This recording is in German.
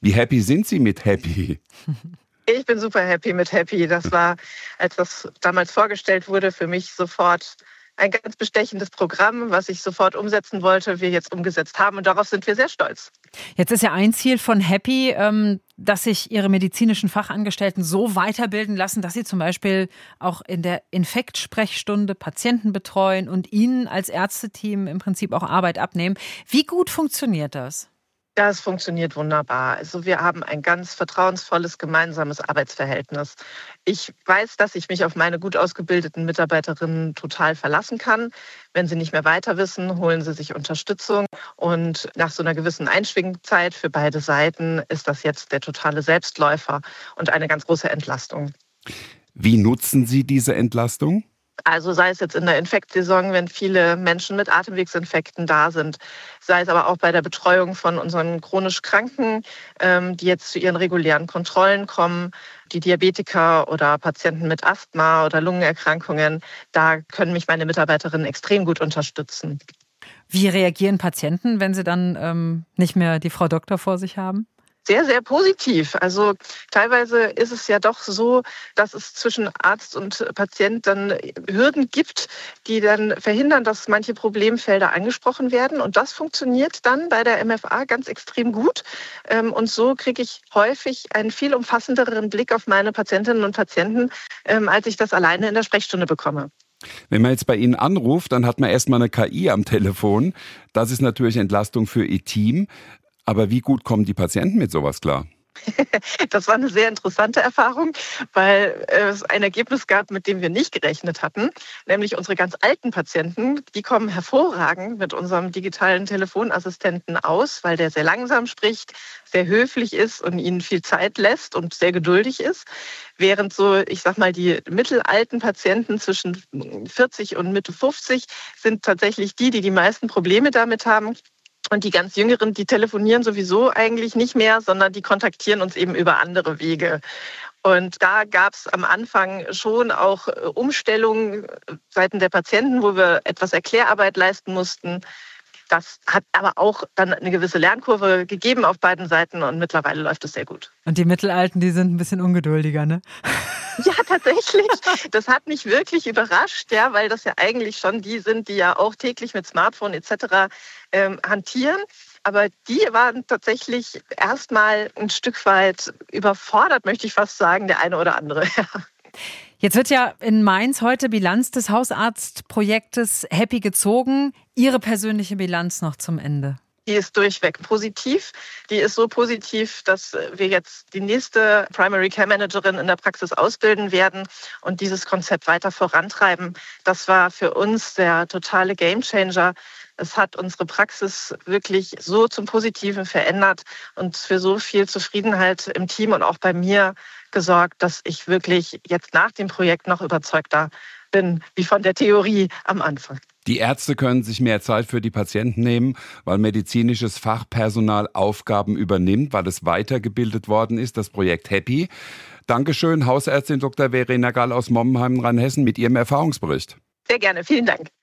Wie happy sind Sie mit Happy? Ich bin super happy mit Happy. Das war, als das damals vorgestellt wurde, für mich sofort ein ganz bestechendes Programm, was ich sofort umsetzen wollte, wir jetzt umgesetzt haben. Und darauf sind wir sehr stolz. Jetzt ist ja ein Ziel von Happy, dass sich Ihre medizinischen Fachangestellten so weiterbilden lassen, dass sie zum Beispiel auch in der Infektsprechstunde Patienten betreuen und Ihnen als Ärzteteam im Prinzip auch Arbeit abnehmen. Wie gut funktioniert das? Das funktioniert wunderbar. Also wir haben ein ganz vertrauensvolles gemeinsames Arbeitsverhältnis. Ich weiß, dass ich mich auf meine gut ausgebildeten Mitarbeiterinnen total verlassen kann. Wenn sie nicht mehr weiter wissen, holen sie sich Unterstützung. Und nach so einer gewissen Einschwingzeit für beide Seiten ist das jetzt der totale Selbstläufer und eine ganz große Entlastung. Wie nutzen Sie diese Entlastung? Also sei es jetzt in der Infektsaison, wenn viele Menschen mit Atemwegsinfekten da sind, sei es aber auch bei der Betreuung von unseren chronisch Kranken, die jetzt zu ihren regulären Kontrollen kommen, die Diabetiker oder Patienten mit Asthma oder Lungenerkrankungen, da können mich meine Mitarbeiterinnen extrem gut unterstützen. Wie reagieren Patienten, wenn sie dann nicht mehr die Frau Doktor vor sich haben? Sehr, sehr positiv. Also teilweise ist es ja doch so, dass es zwischen Arzt und Patient dann Hürden gibt, die dann verhindern, dass manche Problemfelder angesprochen werden. Und das funktioniert dann bei der MFA ganz extrem gut. Und so kriege ich häufig einen viel umfassenderen Blick auf meine Patientinnen und Patienten, als ich das alleine in der Sprechstunde bekomme. Wenn man jetzt bei Ihnen anruft, dann hat man erstmal eine KI am Telefon. Das ist natürlich Entlastung für Ihr Team. Aber wie gut kommen die Patienten mit sowas klar? Das war eine sehr interessante Erfahrung, weil es ein Ergebnis gab, mit dem wir nicht gerechnet hatten. Nämlich unsere ganz alten Patienten, die kommen hervorragend mit unserem digitalen Telefonassistenten aus, weil der sehr langsam spricht, sehr höflich ist und ihnen viel Zeit lässt und sehr geduldig ist. Während so, ich sag mal, die mittelalten Patienten zwischen 40 und Mitte 50 sind tatsächlich die meisten Probleme damit haben. Und die ganz Jüngeren, die telefonieren sowieso eigentlich nicht mehr, sondern die kontaktieren uns eben über andere Wege. Und da gab es am Anfang schon auch Umstellungen seitens der Patienten, wo wir etwas Erklärarbeit leisten mussten. Das hat aber auch dann eine gewisse Lernkurve gegeben auf beiden Seiten und mittlerweile läuft es sehr gut. Und die Mittelalten, die sind ein bisschen ungeduldiger, ne? Ja, tatsächlich. Das hat mich wirklich überrascht, ja, weil das ja eigentlich schon die sind, die ja auch täglich mit Smartphone etc. Hantieren. Aber die waren tatsächlich erstmal ein Stück weit überfordert, möchte ich fast sagen, der eine oder andere. Jetzt wird ja in Mainz heute Bilanz des Hausarztprojektes Happy gezogen. Ihre persönliche Bilanz noch zum Ende. Die ist durchweg positiv. Die ist so positiv, dass wir jetzt die nächste Primary Care Managerin in der Praxis ausbilden werden und dieses Konzept weiter vorantreiben. Das war für uns der totale Gamechanger. Es hat unsere Praxis wirklich so zum Positiven verändert und für so viel Zufriedenheit im Team und auch bei mir gesorgt, dass ich wirklich jetzt nach dem Projekt noch überzeugter bin, wie von der Theorie am Anfang. Die Ärzte können sich mehr Zeit für die Patienten nehmen, weil medizinisches Fachpersonal Aufgaben übernimmt, weil es weitergebildet worden ist, das Projekt Happy. Dankeschön, Hausärztin Dr. Verena Gall aus Mommenheim, Rheinhessen, mit Ihrem Erfahrungsbericht. Sehr gerne, vielen Dank.